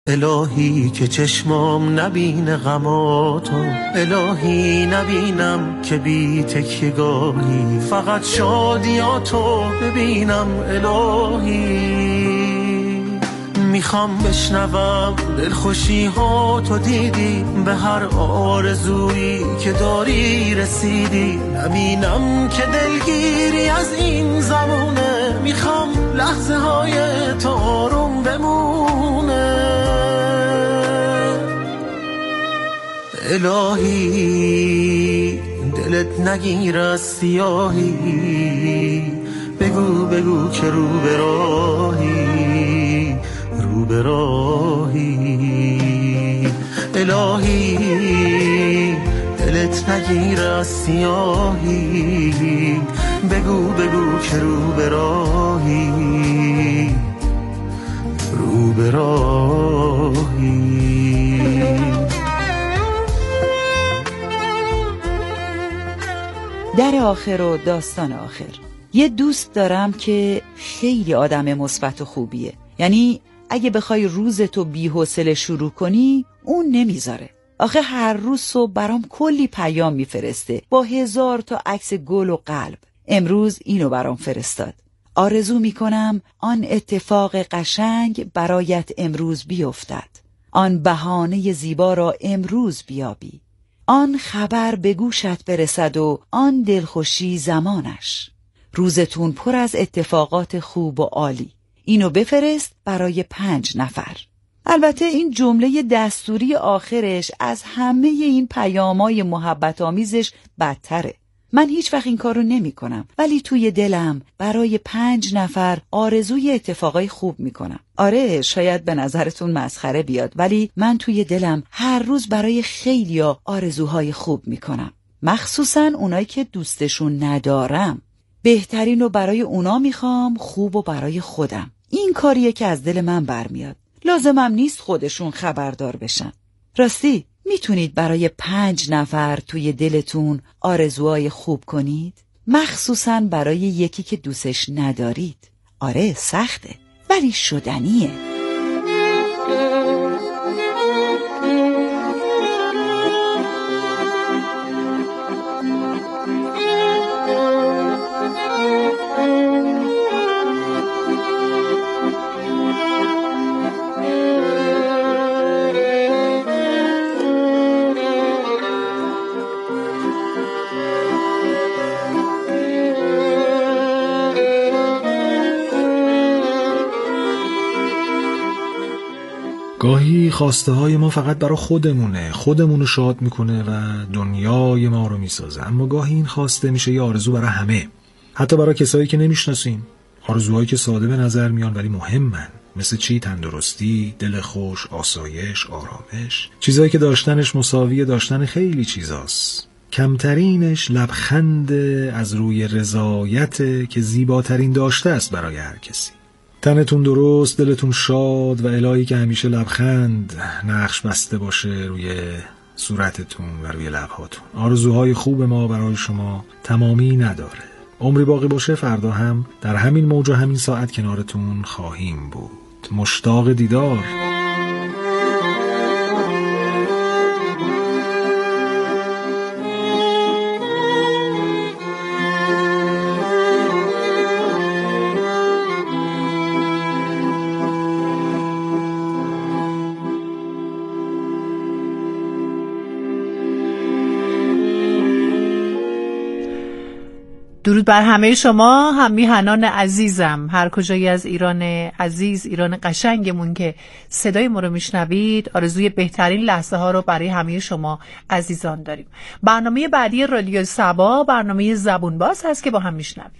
الهی که چشمام نبینه غماتو، الهی نبینم که بی تکیه‌گاهی، فقط شادیاتو ببینم الهی. میخوام بشنوم دلخوشی ها تو دیدی، به هر آرزویی که داری رسیدی، نبینم که دلگیری از این زمونه، میخوام لحظه های تو آروم بمونه. الهی دلت نگیر از سیاهی، بگو بگو که رو به راهی، رو به راهی. الهی دلت نگیر از سیاهی، بگو بگو که رو به راهی، رو به راهی. در آخر و داستان آخر. یه دوست دارم که خیلی آدم مثبت و خوبیه، یعنی اگه بخوای روزتو بی‌حوصله شروع کنی اون نمیذاره. آخه هر روز صبح برام کلی پیام میفرسته با 1000 تا عکس گل و قلب. امروز اینو برام فرستاد: آرزو میکنم آن اتفاق قشنگ برایت امروز بیفتد، آن بهانه زیبا را امروز بیابی، آن خبر به گوشت برسد و آن دلخوشی زمانش. روزتون پر از اتفاقات خوب و عالی. اینو بفرست برای 5 نفر. البته این جمله دستوری آخرش از همه این پیامای محبت آمیزش بدتره. من هیچ وقت این کارو نمی کنم، ولی توی دلم برای 5 نفر آرزوی اتفاقای خوب می کنم. آره شاید به نظرتون مسخره بیاد، ولی من توی دلم هر روز برای خیلیا آرزوهای خوب می کنم، مخصوصا اونایی که دوستشون ندارم. بهترین رو برای اونا میخوام، خوب و برای خودم. این کاریه که از دل من برمیاد. لازمم نیست خودشون خبردار بشن. راستی میتونید برای 5 نفر توی دلتون آرزوهای خوب کنید؟ مخصوصاً برای یکی که دوستش ندارید. آره سخته ولی شدنیه. گاهی خواسته های ما فقط برای خودمونه، خودمونو شاد میکنه و دنیای ما رو میسازه، اما گاهی این خواسته میشه یه آرزو برای همه، حتی برای کسایی که نمیشناسیم. آرزوهایی که ساده به نظر میان ولی مهمن، مثل چی؟ تندرستی، دل خوش، آسایش، آرامش، چیزایی که داشتنش مساوی داشتن خیلی چیزاست. کمترینش لبخند از روی رضایت که زیباترین داشته است برای هر کسی. تنتون درست، دلتون شاد و الهی که همیشه لبخند نقش بسته باشه روی صورتتون و روی لبهاتون. آرزوهای خوب ما برای شما تمامی نداره. عمری باقی باشه فردا هم در همین موج و همین ساعت کنارتون خواهیم بود. مشتاق دیدار. درود بر همه شما هم میهنان عزیزم، هر کجایی از ایران عزیز، ایران قشنگمون که صدای ما رو میشنوید. آرزوی بهترین لحظه ها رو برای همه شما عزیزان داریم. برنامه بعدی رادیو صبا برنامه زبون باز هست که با هم میشنویم.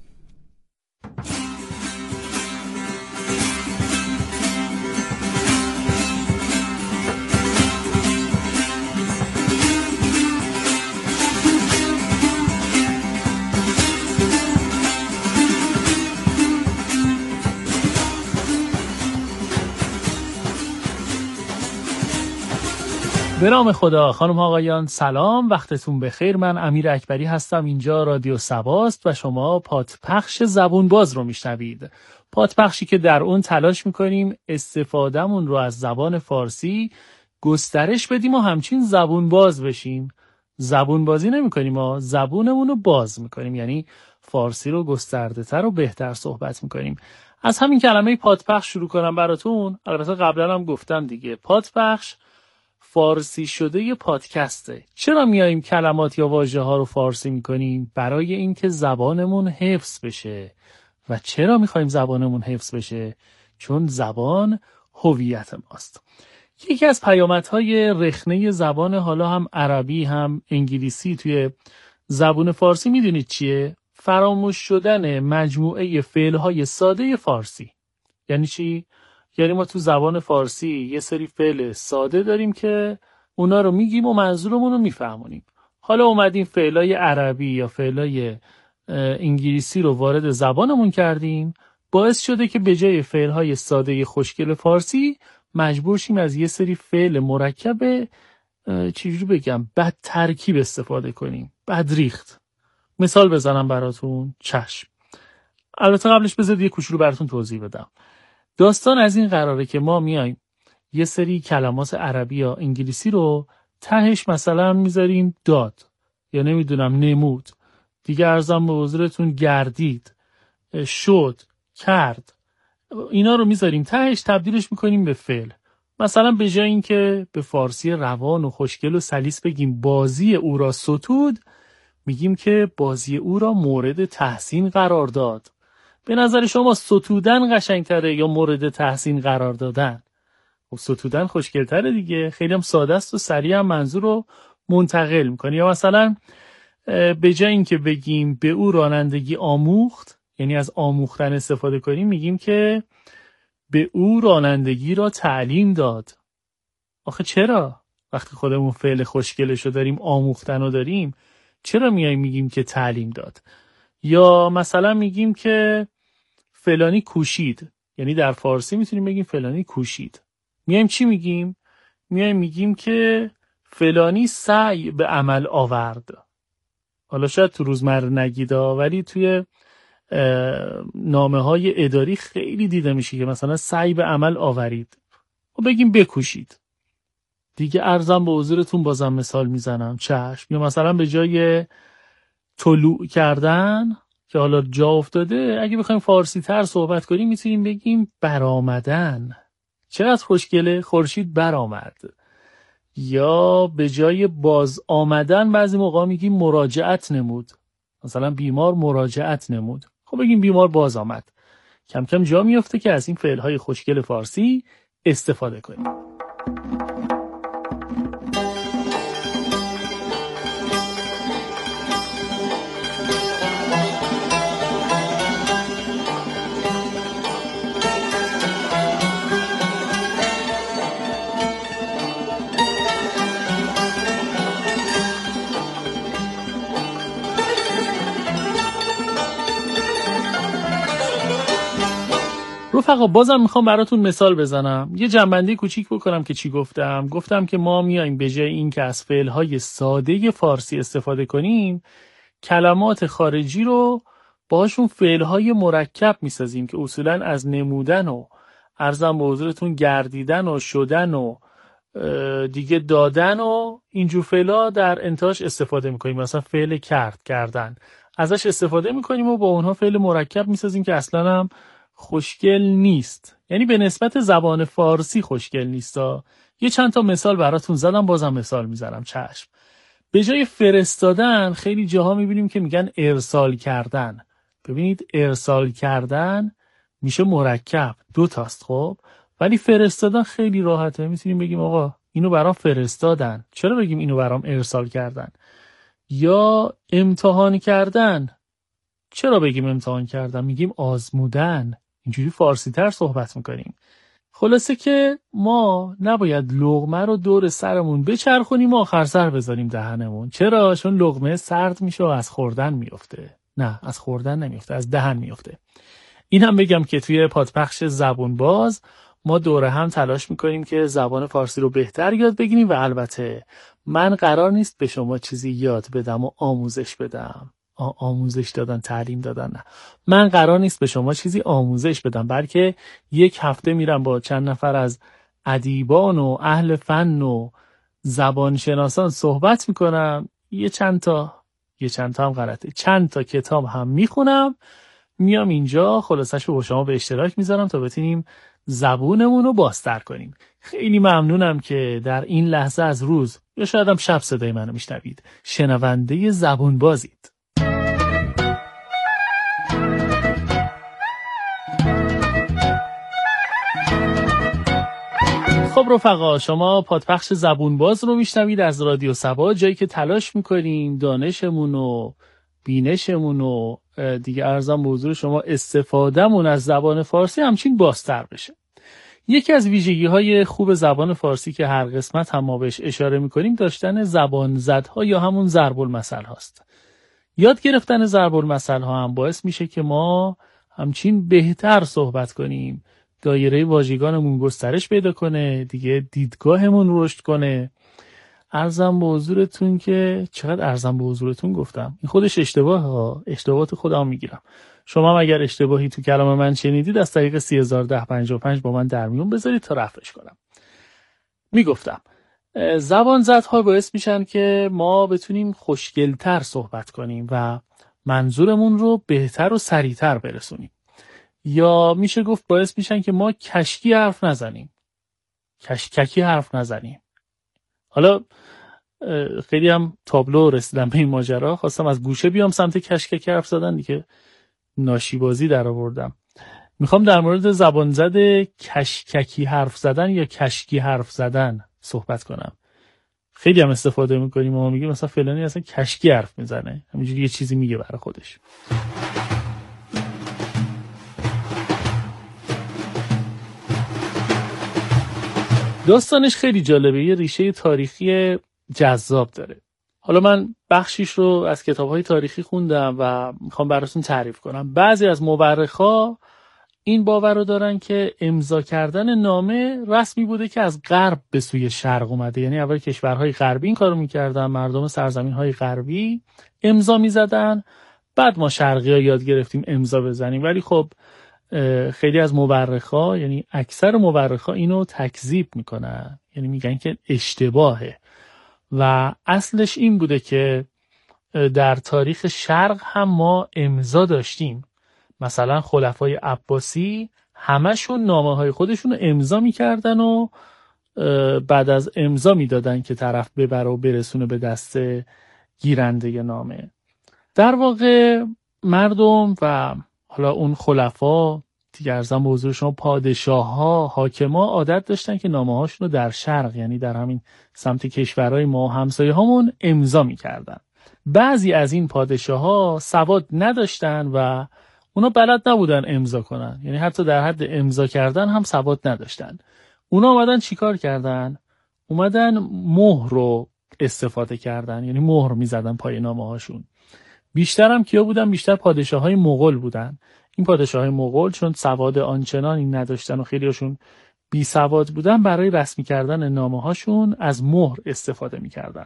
به نام خدا. خانم آقایان سلام، وقتتون بخیر. من امیر اکبری هستم، اینجا رادیو صباست و شما پادپخش زبون باز رو میشنوید. پادبخشی که در اون تلاش میکنیم استفادهمون رو از زبان فارسی گسترش بدیم و همچین زبون باز بشیم. زبون بازی نمی کنیم، ما زبونمون رو باز میکنیم، یعنی فارسی رو گسترده تر و بهتر صحبت میکنیم. از همین کلمه پادبخش شروع کنم براتون. البته قبلا هم گفتم دیگه، پادبخش فارسی شده یه پادکسته. چرا میاییم کلمات یا واژه ها رو فارسی میکنیم؟ برای اینکه زبانمون حفظ بشه. و چرا میخوایم زبانمون حفظ بشه؟ چون زبان هویت ماست. یکی از پیامدهای رخنه زبان، حالا هم عربی هم انگلیسی، توی زبان فارسی میدونید چیه؟ فراموش شدن مجموعه فعلهای ساده فارسی. یعنی چی؟ یعنی ما تو زبان فارسی یه سری فعل ساده داریم که اونا رو میگیم و منظورمون رو میفهمونیم. حالا اومدیم فعلای عربی یا فعلای انگلیسی رو وارد زبانمون کردیم، باعث شده که به جای فعلهای ساده خوشگل فارسی مجبور شیم از یه سری فعل مرکب چجوری بگم بد ترکیب استفاده کنیم، بد ریخت. مثال بزنم براتون. چشم. البته قبلش بذارید یه کوچولو براتون توضیح بدم. داستان از این قراره که ما میایم یه سری کلمات عربی یا انگلیسی رو تهش مثلا میذاریم داد یا نمیدونم نمود، دیگه ارزم به حضورتون گردید، شد، کرد، اینا رو میذاریم تهش تبدیلش میکنیم به فعل. مثلا به جای اینکه به فارسی روان و خوشگل و سلیس بگیم بازی او را ستود، میگیم که بازی او را مورد تحسین قرار داد. به نظر شما ستودن قشنگتره یا مورد تحسین قرار دادن؟ خب ستودن خوشگلتره دیگه، خیلی هم ساده است و سریع هم منظور رو منتقل میکنه. یا مثلا به جای اینکه بگیم به او رانندگی آموخت، یعنی از آموختن استفاده کنیم، میگیم که به او رانندگی را تعلیم داد. آخه چرا؟ وقتی خودمون فعل خوشگلشو داریم، آموختن رو داریم، چرا میایم میگیم که تعلیم داد؟ یا مثلا میگیم که فلانی کوشید، یعنی در فارسی میتونیم بگیم فلانی کوشید. میایم چی میگیم؟ میایم میگیم که فلانی سعی به عمل آورد. حالا شاید تو روزمره نگیدا، ولی توی نامه‌های اداری خیلی دیده میشه که مثلا سعی به عمل آورید و بگیم بکوشید. دیگه ارزم به حضورتون بازم مثال میزنم. چشم. یا مثلا به جای طلوع کردن که حالا جا افتاده، اگه بخوایم فارسی تر صحبت کنیم میتونیم بگیم برآمدن. چقدر خوشگله، خورشید برآمد. یا به جای باز آمدن بعضی موقع میگیم مراجعت نمود. مثلا بیمار مراجعت نمود، خب بگیم بیمار باز آمد. کم کم جا میفته که از این فعلهای خوشگل فارسی استفاده کنیم. رفقا بازم میخوام براتون مثال بزنم، یه جنبندی کوچیک بکنم که چی گفتم که ما میایم به جای این که از فعلهای ساده فارسی استفاده کنیم، کلمات خارجی رو باهاشون فعلهای مرکب میسازیم که اصولاً از نمودن و ارزم به حضورتون گردیدن و شدن و دیگه دادن و اینجور فعلا در انتهاش استفاده میکنیم. مثلا فعل کردن ازش استفاده میکنیم و با اونها فعل مرکب میسازیم که اصلاً هم خوشگل نیست، یعنی به نسبت زبان فارسی خوشگل نیستا. یه چند تا مثال براتون زدم، بازم مثال میزنم. چشم. به جای فرستادن خیلی جاها میبینیم که میگن ارسال کردن. ببینید ارسال کردن میشه مرکب، 2 تاست خب، ولی فرستادن خیلی راحته، میتونیم بگیم آقا اینو برام فرستادن. چرا بگیم اینو برام ارسال کردن؟ یا امتحان کردن، چرا بگیم امتحان کردن؟ میگیم آزمودن. اینجوری فارسی تر صحبت میکنیم. خلاصه که ما نباید لقمه رو دور سرمون بچرخونیم و آخر سر بذاریم دهنمون. چرا؟ چون لقمه سرد میشه و از خوردن میفته. نه، از خوردن نمیفته، از دهن میفته. این هم بگم که توی پادبخش زبون باز ما دوره هم تلاش میکنیم که زبان فارسی رو بهتر یاد بگیریم و البته من قرار نیست به شما چیزی یاد بدم و آموزش بدم. آموزش دادن، تعلیم دادن. نه، من قرار نیست به شما چیزی آموزش بدم، بلکه یک هفته میرم با چند نفر از ادیبان و اهل فن و زبانشناسان صحبت میکنم، چند تا هم غلطه، چند تا کتاب هم میخونم، میام اینجا خلاصش رو با شما به اشتراک میذارم تا بتونیم زبونمون رو بازتر کنیم. خیلی ممنونم که در این لحظه از روز یا شاید هم شب صدای منو میشنوید، شنونده زبون بازید. خب رفقا، شما پادپخش زبون باز رو میشنوید از رادیو سبا، جایی که تلاش میکنیم دانشمون و بینشمون و دیگه ارزم به حضور شما استفادهمون از زبان فارسی همچین بازتر بشه. یکی از ویژگی‌های خوب زبان فارسی که هر قسمت هم ما بهش اشاره می‌کنیم داشتن زبانزدها یا همون ضرب المثل هاست. یاد گرفتن ضرب المثل ها هم باعث میشه که ما همچین بهتر صحبت کنیم، دایره واژگانمون گسترش پیدا کنه، دیگه دیدگاهمون رشد کنه. ارزم به حضورتون که چقدر ارزم به حضورتون گفتم، این خودش اشتباهات خودم میگیرم. شما هم اگر اشتباهی تو کلام من شنیدید از طریق 301055 با من در میون بذارید تا رفعش کنم. میگفتم زبانزدها باعث میشن که ما بتونیم خوشگلتر صحبت کنیم و منظورمون رو بهتر و سریعتر برسونیم، یا میشه گفت باعث میشن که ما کشکی حرف نزنیم، کشککی حرف نزنیم. حالا خیلی هم تابلو رسیدم به این ماجرا، خواستم از گوشه بیام سمت کشککی حرف زدن دیگه، ناشیبازی در آوردم. میخوام در مورد زبانزد کشککی حرف زدن یا کشکی حرف زدن صحبت کنم. خیلی هم استفاده میکنیم، ما میگیم مثلا فلانی اصلا کشکی حرف میزنه، همینجوری یه چیزی میگه برای خودش. داستانش خیلی جالبه، یه ریشه تاریخی جذاب داره. حالا من بخشیش رو از کتاب‌های تاریخی خوندم و میخوام براتون تعریف کنم. بعضی از مورخا این باور رو دارن که امضا کردن نامه رسمی بوده که از غرب به سوی شرق اومده، یعنی اول کشورهای غربی این کارو میکردن، مردم سرزمین‌های غربی امضا میزدن، بعد ما شرقی‌ها یاد گرفتیم امضا بزنیم. ولی خب خیلی از مورخا، یعنی اکثر مورخا اینو تکذیب میکنن، یعنی میگن که اشتباهه و اصلش این بوده که در تاریخ شرق هم ما امضا داشتیم. مثلا خلفای عباسی همشون نامه های خودشون رو امضا میکردن و بعد از امضا میدادن که طرف ببره و برسونه به دست گیرنده نامه. در واقع مردم و حالا اون خلفا دیگه ارزم به حضور شما پادشاه ها، حاکما عادت داشتن که نامه هاشون رو در شرق، یعنی در همین سمت کشورهای ما و همسایه هامون امضا میکردن. بعضی از این پادشاه ها سواد نداشتن و اونا بلد نبودن امضا کنن، یعنی حتی در حد امضا کردن هم سواد نداشتن. اونا اومدن چیکار کردن؟ اومدن مهر رو استفاده کردن، یعنی مهر میزدن پای نامه هاشون. بیشتر هم کیا بودن؟ بیشتر پادشاه‌های مغول بودن. این پادشاه‌های مغول چون سواد آنچنانی نداشتن و خیلی‌هاشون بی سواد بودن، برای رسمی کردن نامه‌هاشون از مهر استفاده می‌کردن.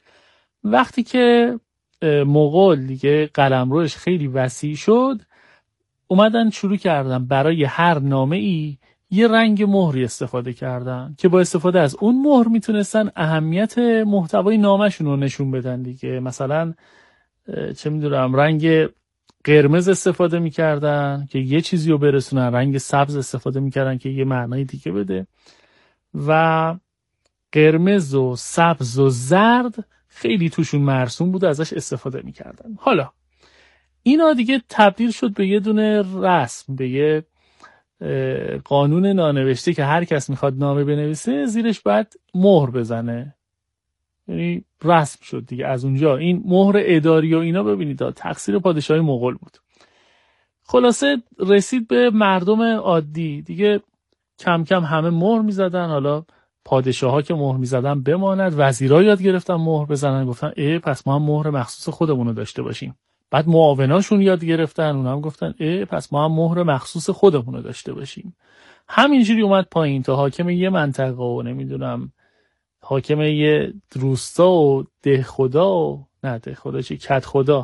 وقتی که مغول دیگه قلمروش خیلی وسیع شد، اومدن شروع کردن برای هر نامه‌ای یه رنگ مهری استفاده کردن که با استفاده از اون مهر میتونستن اهمیت محتوای نامه‌شون رو نشون بدن دیگه. مثلا چه میدونم رنگ قرمز استفاده میکردن که یه چیزی رو برسونن، رنگ سبز استفاده میکردن که یه معنای دیگه بده، و قرمز و سبز و زرد خیلی توشون مرسوم بود، ازش استفاده میکردن. حالا اینا دیگه تبدیل شد به یه دونه رسم، به یه قانون نانوشته که هر کس میخواد نامه بنویسه زیرش باید مهر بزنه، یعنی رسم شد دیگه. از اونجا این مهر اداری و اینا ببینید تقصیر پادشاهی مغول بود. خلاصه رسید به مردم عادی دیگه، کم کم همه مهر میزدن. حالا پادشاه ها که مهر میزدن بماند، وزیرها یاد گرفتن مهر بزنن، گفتن پس ما هم مهر مخصوص خودمون رو داشته باشیم. بعد معاوناشون یاد گرفتن، اونا هم گفتن پس ما هم مهر مخصوص خودمون رو داشته باشیم. همینجوری اومد پایین تا حاکم یه منطقه و نمیدونم حاکم یه روستا و ده خدا و نه ده خدا چی کت خدا،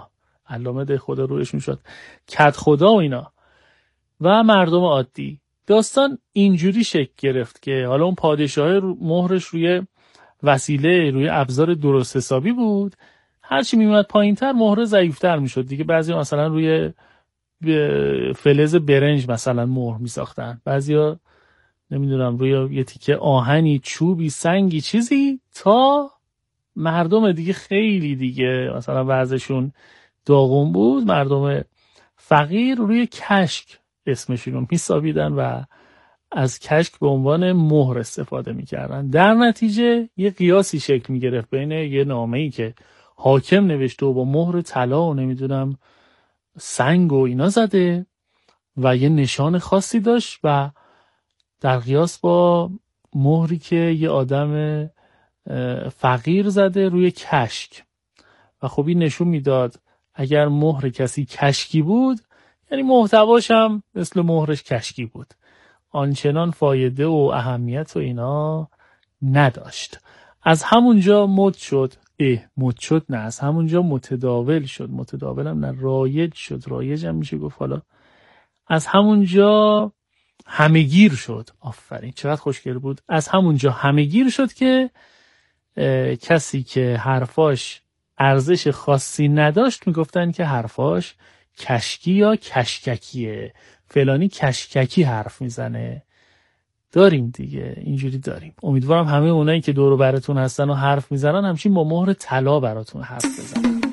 علامه ده خدا روشون شد، کد خدا و اینا و مردم عادی. داستان اینجوری شکل گرفت که حالا اون پادشاه مهرش روی وسیله، روی ابزار درست حسابی بود، هرچی میومد پایین تر مهر ضعیفتر میشد دیگه. بعضی مثلا روی فلز برنج مثلا مهر میساختن، بعضیا نمیدونم روی یه تیکه آهنی، چوبی، سنگی، چیزی، تا مردم دیگه خیلی دیگه مثلا وضعشون داغون بود، مردم فقیر روی کشک اسمشون رو میسابیدن و از کشک به عنوان مهر استفاده میکردن. در نتیجه یه قیاسی شکل میگرفت بین یه نامه‌ای که حاکم نوشته و با مهر طلا و نمیدونم سنگ و اینا زده و یه نشان خاصی داشت و در قیاس با مهری که یه آدم فقیر زده روی کشک. و خب این نشون میداد اگر مهر کسی کشکی بود یعنی محتواش هم مثل مهرش کشکی بود، آنچنان فایده و اهمیت و اینا نداشت. از همونجا مد شد، از همونجا متداول شد، متداول هم نه، رایج شد، رایج هم میشه گفت، حالا از همونجا همه‌گیر شد. آفرین، چقدر خوشگل بود. از همونجا همه‌گیر شد که کسی که حرفاش ارزش خاصی نداشت میگفتن که حرفاش کشکی یا کشککیه، فلانی کشککی حرف میزنه. داریم دیگه، اینجوری داریم. امیدوارم همه اونایی که دور و براتون هستن و حرف میزنن همچین با مهر طلا براتون حرف بزنن.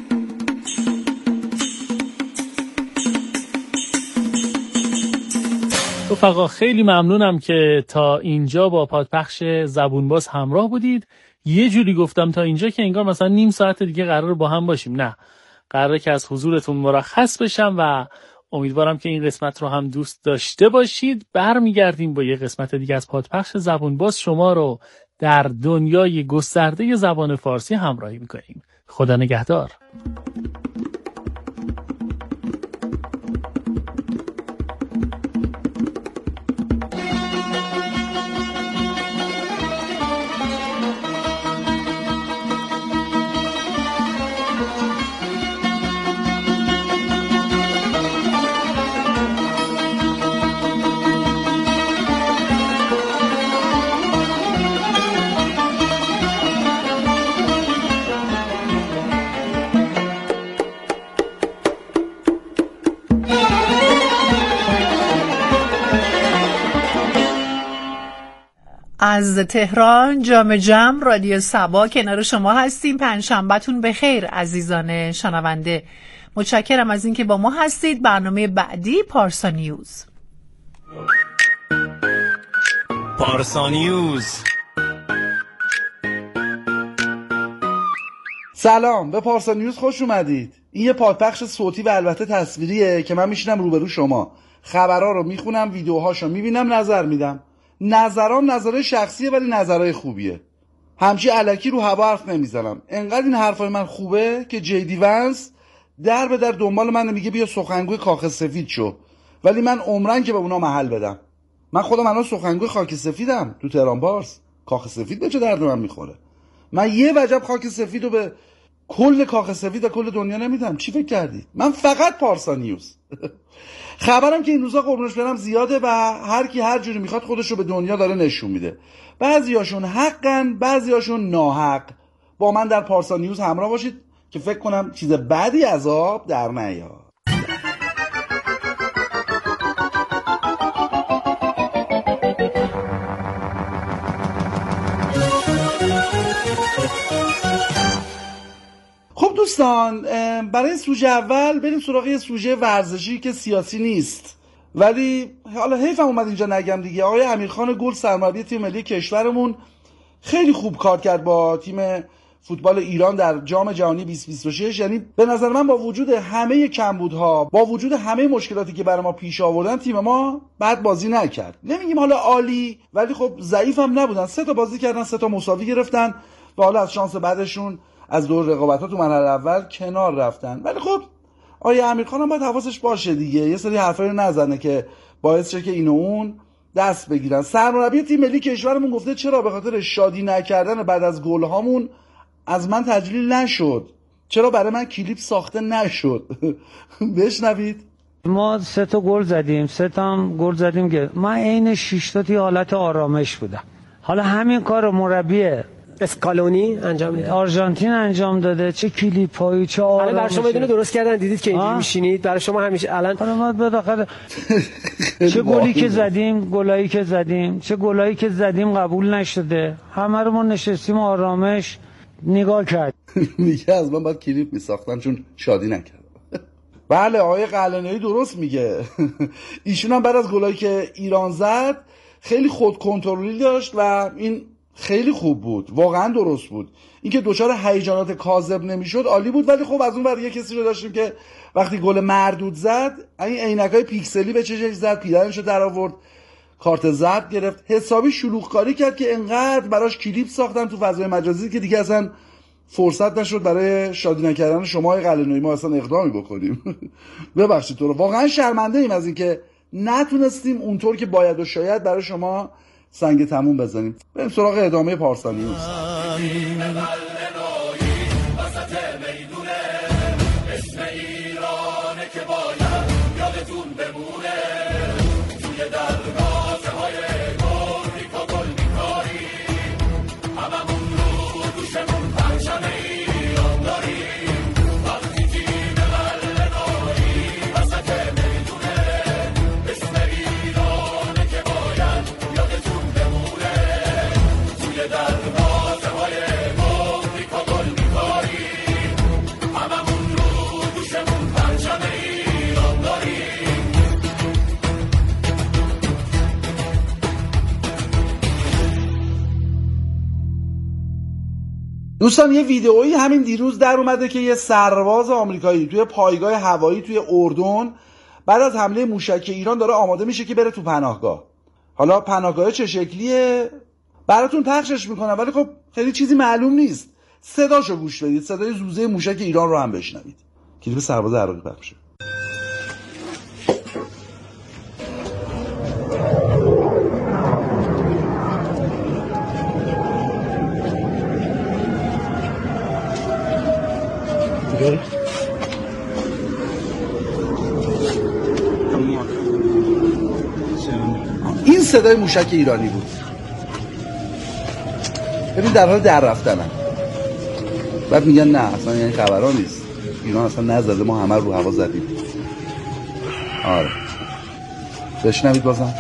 رفقا خیلی ممنونم که تا اینجا با پادپخش زبونباز همراه بودید. یه جوری گفتم تا اینجا که انگار مثلا نیم ساعت دیگه قراره با هم باشیم. نه، قراره که از حضورتون مرخص بشم و امیدوارم که این قسمت رو هم دوست داشته باشید. برمیگردیم با یه قسمت دیگه از پادپخش زبونباز، شما رو در دنیای گسترده زبان فارسی همراهی میکنیم. خدا نگهدار. از تهران جام جم رادیو سبا کنار شما هستیم. پنجشنبه‌تون بخیر عزیزان شنونده. متشکرم از اینکه با ما هستید. برنامه بعدی پارسا نیوز. پارسا نیوز. سلام، به پارسا نیوز خوش اومدید. این یه پادپخش صوتی و البته تصویریه که من میشینم روبرو شما، خبرها رو میخونم، ویدیوهاشو میبینم، نظر میدم. نظرام نظرهای شخصیه ولی نظرهای خوبیه. همچی الکی رو هوا حرف نمیزنم. انقدر این حرفای من خوبه که جیدی ونس در به در دنبال من میگه بیا سخنگوی کاخ سفید شو، ولی من عمرن که به اونا محل بدم. من خودم الان سخنگوی خاک سفیدم تو تهران پارس. کاخ سفید به چه درد من میخوره؟ من یه وجب خاک سفید رو به کل کاخ سفید و کل دنیا نمیدم. چی فکر کردید؟ من فقط پارسا نیوز. خبرم که این روزا قربونش برم زیاده و هر کی هر جوری میخواد خودش رو به دنیا داره نشون میده. بعضیاشون حقن، بعضیاشون ناحق. با من در پارسا نیوز همراه باشید که فکر کنم چیز بدی از آب در نیاد. خب دوستان، برای سوژه اول بریم سراغ یه سوژه ورزشی که سیاسی نیست، ولی حالا حیفم اومد اینجا نگم دیگه. آقای امیرخان گل سرمربی تیم ملی کشورمون خیلی خوب کار کرد با تیم فوتبال ایران در جام جهانی 2026. یعنی به نظر من با وجود همه کمبودها، با وجود همه مشکلاتی که برای ما پیش آوردن، تیم ما بد بازی نکرد. نمیگیم حالا عالی، ولی خب ضعیف هم نبودن. 3 تا بازی کردن، 3 تا مساوی گرفتن و حالا از شانس بعدشون از دور رقابت‌ها تو مرحله اول کنار رفتن. ولی خب آقای امیرخان هم باید حواسش باشه دیگه، یه سری حرفایی رو نزنه که باعث شه که این و اون دست بگیرن. سرمربی تیم ملی کشورمون گفته چرا به خاطر شادی نکردن بعد از گل‌هامون از من تجلیل نشد. چرا برای من کلیپ ساخته نشد؟ بشنوید. ما 3 تا گل زدیم، 3 تا هم گل زدیم که من عین 6 تا حالت آرامش بودم. حالا همین کار رو مربی اسکالونی انجام میده، آرژانتین انجام داده، چه کلیپایی چه آرامشی. برای شما اینو درست کردن، دیدید که اینجوری میشینید، برای شما همیشه الان ما بالاخره چه گلی که زدیم، گلایی که زدیم، چه گلایی که زدیم قبول نشده، همه رو ما نشستیم آرامش نگاه کرد. میگه از من باید کلیپ میساختن چون شادی نکردم. بله آقای قلعه‌نویی درست میگه. ایشون هم بعد از گلایی که ایران زد خیلی خود کنترلی داشت و این خیلی خوب بود، واقعا درست بود. اینکه دچار هیجانات کاذب نمیشد عالی بود. ولی خب از اون ور یه کسی رو داشتیم که وقتی گل مردود زد این عینکای پیکسلی به چشش زد، پیرنشو در آورد، کارت زرد گرفت، حسابی شلوغ کاری کرد که انقدر براش کلیپ ساختن تو فضای مجازی که دیگه اصلا فرصت نشد برای شادی نکردن شما های قلعه‌نویی ما اصلا اقدامی بکنیم. ببخشید تو رو، واقعا شرمنده ایم از اینکه نتونستیم اونطور که باید و شاید برای شما سنگ تموم بزنیم. بریم سراغ ادامه پارسانیوس. دوستان یه ویدئویی همین دیروز در اومده که یه سرباز آمریکایی توی پایگاه هوایی توی اردن بعد از حمله موشکی ایران داره آماده میشه که بره تو پناهگاه. حالا پناهگاه چه شکلیه براتون پخشش میکنم ولی خب خیلی چیزی معلوم نیست. صداشو گوش بدید، صدای زوزه موشک ایران رو هم بشنوید. کلیپ سرباز عراقی پخشه. این صدای موشک ایرانی بود. ببین در حال در رفتنم. بعد میگن نه اصلا این خبرها نیست، ایران اصلا نزده، ما همه رو هوا زدیم. آره بشنوید بازم.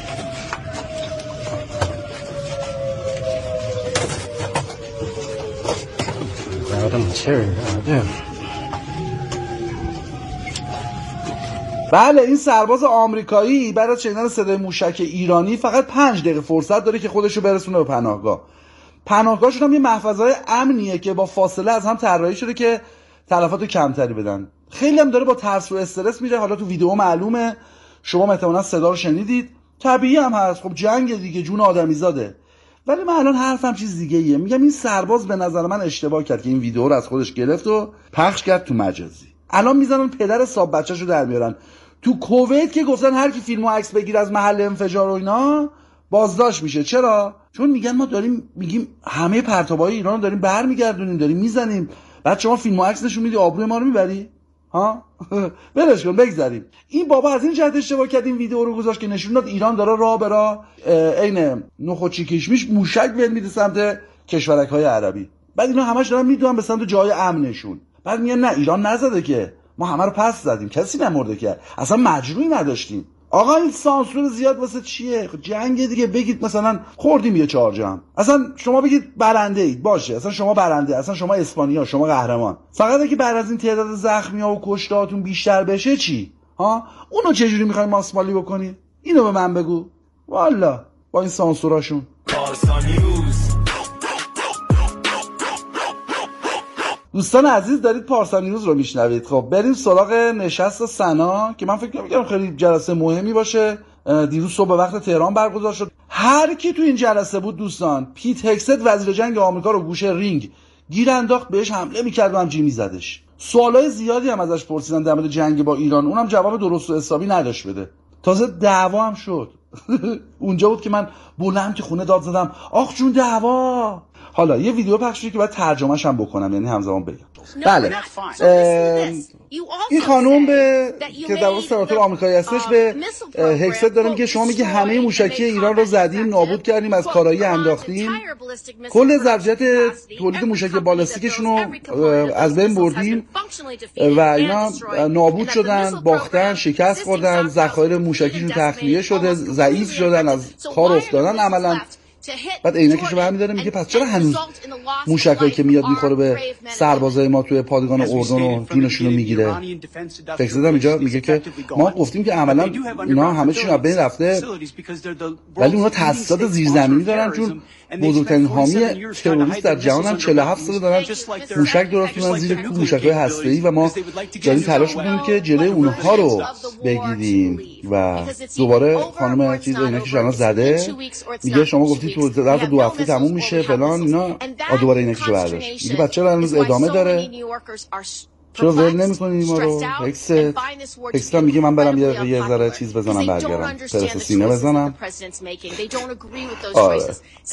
بله این سرباز آمریکایی بعد از شنیدن صدای موشک ایرانی فقط 5 دقیقه فرصت داره که خودشو برسونه به پناهگاه. پناهگاهشون هم یه محفظه‌های امنیه که با فاصله از هم طراحی شده که تلفات کمتری بدن. خیلی هم داره با ترس و استرس میره. حالا تو ویدیو معلومه، شما احتمالاً صدا رو شنیدید. طبیعی هم هست، خب جنگ دیگه، جون آدمیزاده. ولی من الان حرفم چیز دیگه ایه. میگم این سرباز به نظر من اشتباه کرد که این ویدیو رو از خودش گرفت و پخش کرد تو مجازی. الان میزنن پدر صاحب بچه‌شو در میارن. تو کویت که گفتن هر کی فیلم و عکس بگیر از محل انفجار و اینا بازداشت میشه. چرا؟ چون میگن ما داریم میگیم همه پرتابای ایران رو داریم برمیگردونیم، داریم میزنیم. بعد شما فیلم و عکس نشون میدی آبروی ما رو میبری؟ ها؟ ولش کن بگذاریم. این بابا از این جهت اشتباه کرد این ویدیو رو گذاشت که نشون داد ایران داره راه به راه عین نخودچی کشمیش موشک ول میده سمت کشورک‌های عربی. بعد اینا همش دارن میدونن به سمت جای امنشون. بعد میگن نه ایران نزده که، ما همه رو پس زدیم، کسی نمرده که، اصلا مجروحی نداشتیم. آقا این سانسور زیاد واسه چیه؟ جنگ دیگه بگید مثلا خوردیم یه 4 جام. اصلا شما بگید برنده اید باشه، اصلا شما برنده، اصلا شما اسپانیا، شما قهرمان. فقط اگه بعد از این تعداد زخمی‌ها و کشته‌هاتون بیشتر بشه چی؟ ها؟ اونو چه جوری می‌خواید ماسمالی بکنید؟ اینو به من بگو. والا با این سانسوراشون. دوستان عزیز دارید پارسانیوز رو میشنوید. خب بریم سراغ نشست سنا که من فکر می‌کنم خیلی جلسه مهمی باشه. دیروز صبح وقت تهران برگزار شد. هر کی تو این جلسه بود دوستان، پیت هگست وزیر جنگ آمریکا رو گوشه رینگ گیر انداخت، بهش حمله می‌کرد و همچین می‌زدش. سوالای زیادی هم ازش پرسیدن در مورد جنگ با ایران، اونم جواب درست و حسابی نداشت بده. تازه دعوا هم شد. اونجا بود که من بلند که خونه داد زدم آخ جون دعوا. حالا یه ویدیو پخش شده که باید ترجمه‌ش هم بکنم، یعنی همزمان بگم. بله این خانوم به که در واقع سناتور آمریکایی هستش به هکست داره میگه شما میگه همه موشکی ایران رو زدیم، نابود کردیم، از کارایی انداختیم، کل ظرفیت تولید موشک بالستیکشون رو از بین بردیم و اینا نابود شدن، باختن، شکست خوردن، ذخایر موشکیشون تخلیه شده، ضعیف شدن، از کار افتادن عملاً. بعد عینکشو برمی‌داره میگه پس چرا هنوز موشکایی که میاد میخوره به سربازای ما توی پادگان اردن و جونشون رو میگیره. فکر زدم اینجا میگه که ما گفتیم که عملا اینا همه چیشون از بین رفته، ولی اونا تأسیسات زیرزمینی دارن چون بزرگترین حامی تروریست در جهانن. 47 سال دارن موشک درست می‌کنن زیر کوه، موشک‌های هسته‌ای، و ما داریم تلاش می‌کنیم که جلوی اونها رو بگیریم. و دوباره خانم چیز عینکش الان زده میگه شما گفتید تو ظرف 2 هفته تموم میشه فلان اینا، دوباره عینکشو برداشت. میگه بچه رو هنوز ادامه داره، چرا ول نمی‌کنی ما رو؟ هکست هم میگه من برم یه ذره چیز بزنم برگردم، پرس سینه بزنم. آره.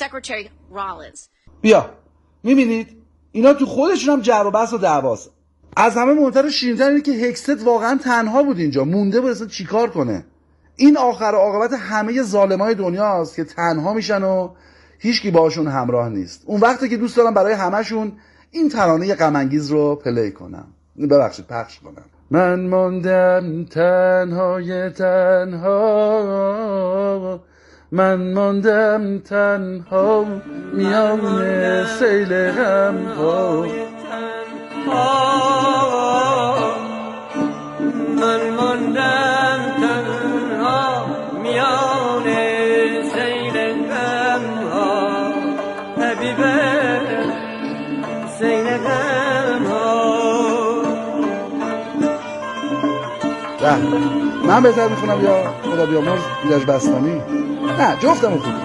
بیا میبینید اینا تو خودشون هم جر و بحث و دعواست. از همه مهمتر و شیرین‌تر اینه که هکست واقعا تنها بود اینجا، مونده بود اصلا چیکار کنه. این آخر عاقبت همه ظالمای دنیاست که تنها میشن و هیچکی باشون همراه نیست. اون وقتی که دوست دارم برای همشون این ترانه غم انگیز رو پلی کنم، ببخشید پخش کنم. من ماندم تنهای تنها، من ماندم تنها میان سیل غم ها، من ماندم تنها میان سیل غم ها، حبیبه سیل غم ها. من بهتر میخونم یا خدا بیامرز ایرج بستانی؟ نه جفتمو خوب.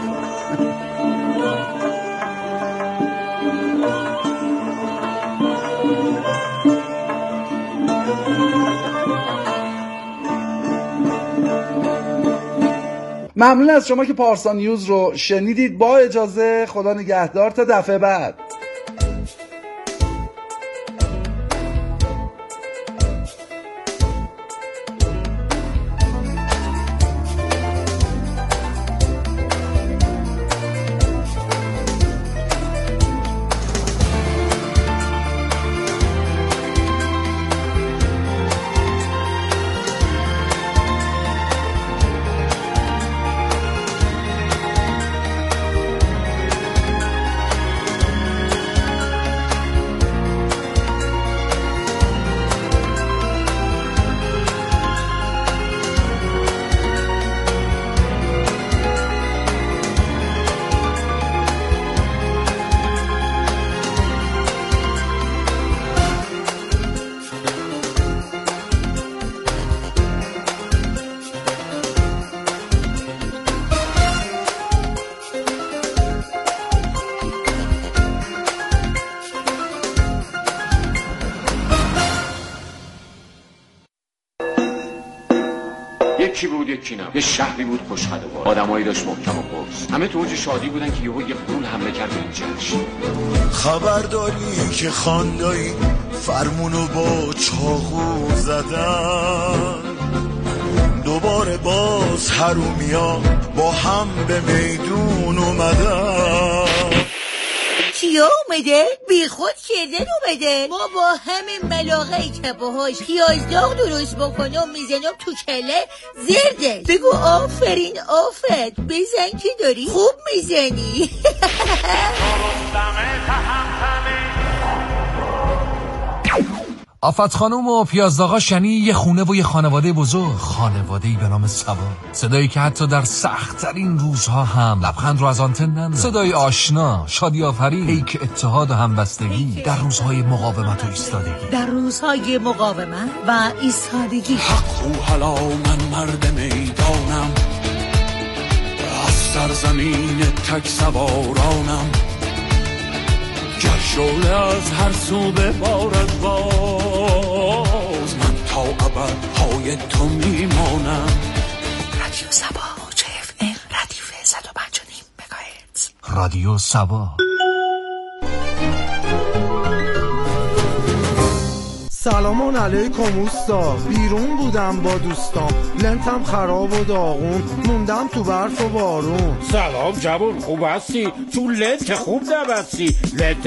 ممنون از شما که پارسا نیوز رو شنیدید. با اجازه خدا نگهدار تا دفعه بعد. یکی بود یکی نبود، یه شهری بود خوشخط و باد، آدمایی داشت محکم و قرص، همه تو اوج شادی بودن که یهو یه قول حمله کرد به این جشن. خبر داری که خاندایی فرمونو با چاقو زدن، دوباره باز حرومیا با هم به میدون اومدن. کیا اومده؟ بی خود شدن اومده. ما با همین ملاقه که باهاش پیازداغ درست بکنم میزنم تو کله زرده. بگو آفرین آفت، بزن که داری خوب میزنی. آفت خانوم و پیازداغا شنی یه خونه و یه خانواده بزرگ، خانواده‌ای به نام سبا، صدایی که حتی در سخت‌ترین روزها هم لبخند رو از آنتن نندازه، صدای آشنا، شادی آفرین، پیک اتحاد و همبستگی در روزهای مقاومت و ایستادگی، در روزهای مقاومت و ایستادگی. حق و حالا من مرد میدانم، از سرزمین تک سوارانم، شعله از هر سو ببارد باز، من تا ابد پای تو میمانم. رادیو سبا موج FM ردیف 105.5 مگاهرتز. رادیو سبا. سلام علیکم اوستا، بیرون بودم با دوستام، لنتم خراب و داغون، موندم تو برف و بارون. سلام جوون، خوب هستی؟ تو لنت خوب نبستی، لنت